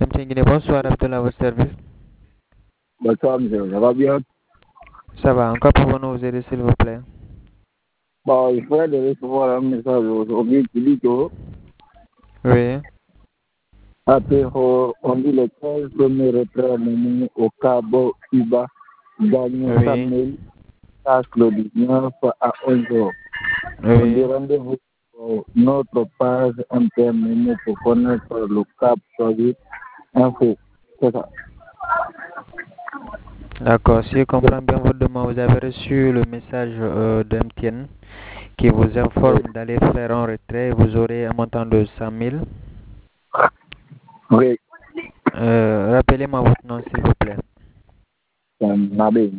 MTN Guinée, bonsoir, Abdullah, à votre service. Bonsoir, monsieur. Ça va bien? Ça va, encore pouvons-nous vous aider, s'il vous plaît? Bon, il faudrait de recevoir un message aujourd'hui qui dit que, Oui, après, on dit les 15 premiers retraits menés au Cabo Cuba gagnent 100 oui, 000 cash le 19 à 11 heures. On dit oui. rendez-vous sur notre page internet pour connaître le Cap Solid Info. C'est ça. D'accord, si je comprends bien votre demande, vous avez reçu le message de MTN qui vous Oui. informe d'aller faire un retrait. Vous aurez un montant de 100 000. Oui, Rappelez-moi votre nom, s'il vous plaît. c'est un abbé.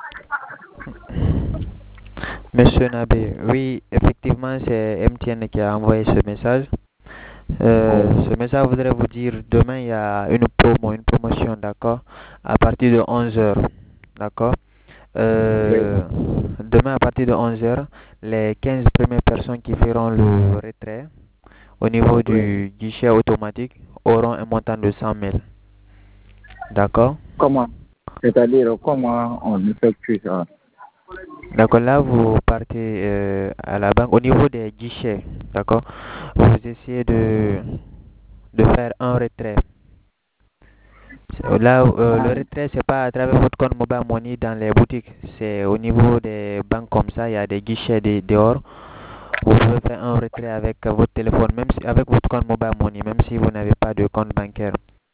Monsieur Nabé, oui, effectivement, c'est MTN qui a envoyé ce message. Ce message voudrait vous dire, demain, il y a une promotion, d'accord, à partir de 11 heures, d'accord. Oui. Demain, à partir de 11 heures, les 15 premières personnes qui feront le retrait au niveau Oui. du guichet automatique auront un montant de 100 000, d'accord. Comment? C'est-à-dire, comment on effectue ça? D'accord, là vous partez à la banque au niveau des guichets, d'accord. Vous essayez de faire un retrait. Là, le retrait, c'est pas à travers votre compte mobile money dans les boutiques, c'est au niveau des banques comme ça, il y a des guichets dehors. Vous pouvez faire un retrait avec votre téléphone, même si, avec votre compte mobile money, même si vous n'avez pas de compte bancaire.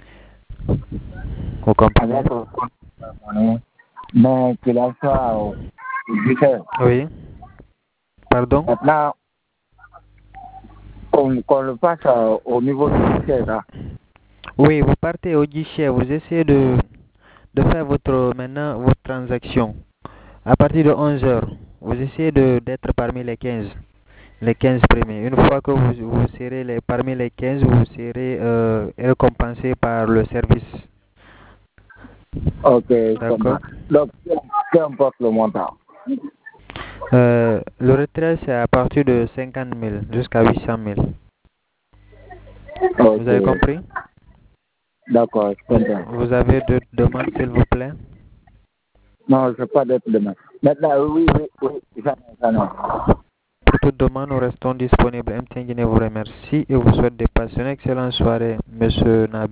Vous comprenez? Avec le compte monnaie, mais qu'il en soit au guichet. Oui. Pardon? Maintenant, qu'on le passe au niveau du guichet, là. Oui, vous partez au guichet, vous essayez de faire maintenant votre transaction. À partir de 11 heures, vous essayez d'être parmi les 15 premiers. Une fois que vous serez parmi les 15, vous serez récompensé par le service. Ok, comme D'accord? ça. Donc, peu importe le montant. Le retrait, c'est à partir de 50 000 jusqu'à 800 000. Vous Ok, avez compris? d'accord, je comprends. Vous avez d'autres demandes, s'il vous plaît? Non, je n'ai pas d'autre demande. Maintenant, oui, j'en ai. Pour toute demande, nous restons disponibles. MTN Guinée vous remercie et vous souhaite de passer une excellente soirée, Monsieur Nabi.